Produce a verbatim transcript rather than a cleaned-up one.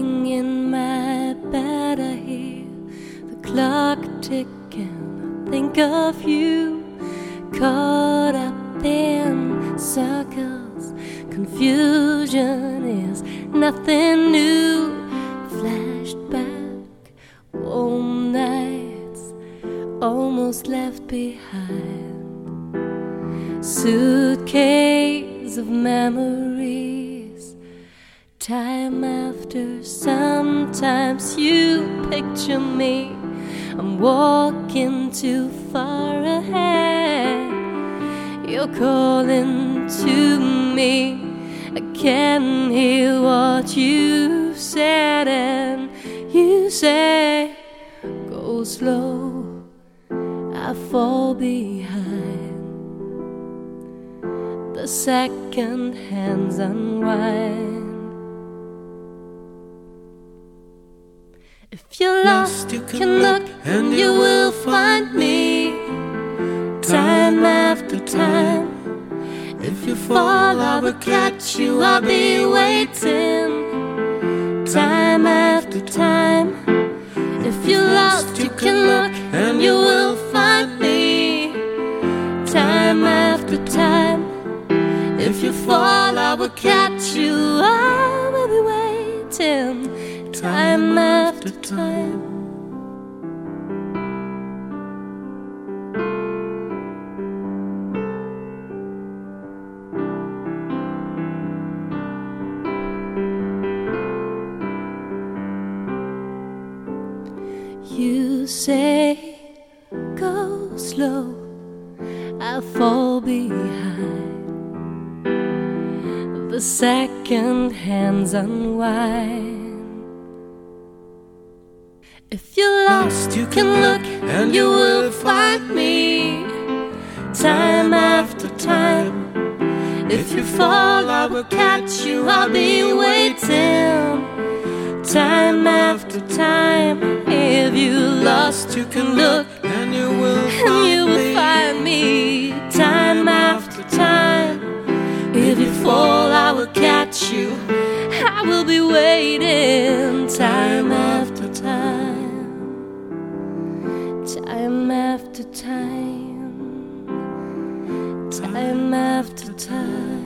Lying in my bed, I hear the clock ticking. I think of you, caught up in circles. Confusion is nothing new. Flashed back, warm nights almost left behind. Suitcase of memories, time after. Sometimes you picture me, I'm walking too far ahead. You're calling to me, I can hear what you said. And you say, go slow, I fall behind. The second hands unwind. If you're lost, you can look and you will find me, time after time. If you fall, I will catch you, I'll be waiting, time after time. If you're lost, you can look and you will find me, time after time. If you fall, I will catch you, I will be waiting, time after time. You say, go slow, I'll fall behind. The second hands unwind. If you're lost, you can look and you will find me, time after time. If you fall, I will catch you, I'll be waiting, time after time. If you're lost, you can look and you will and you will find me, time after time. If you fall, I will catch you, I will be waiting, time after time, time after time, time after time.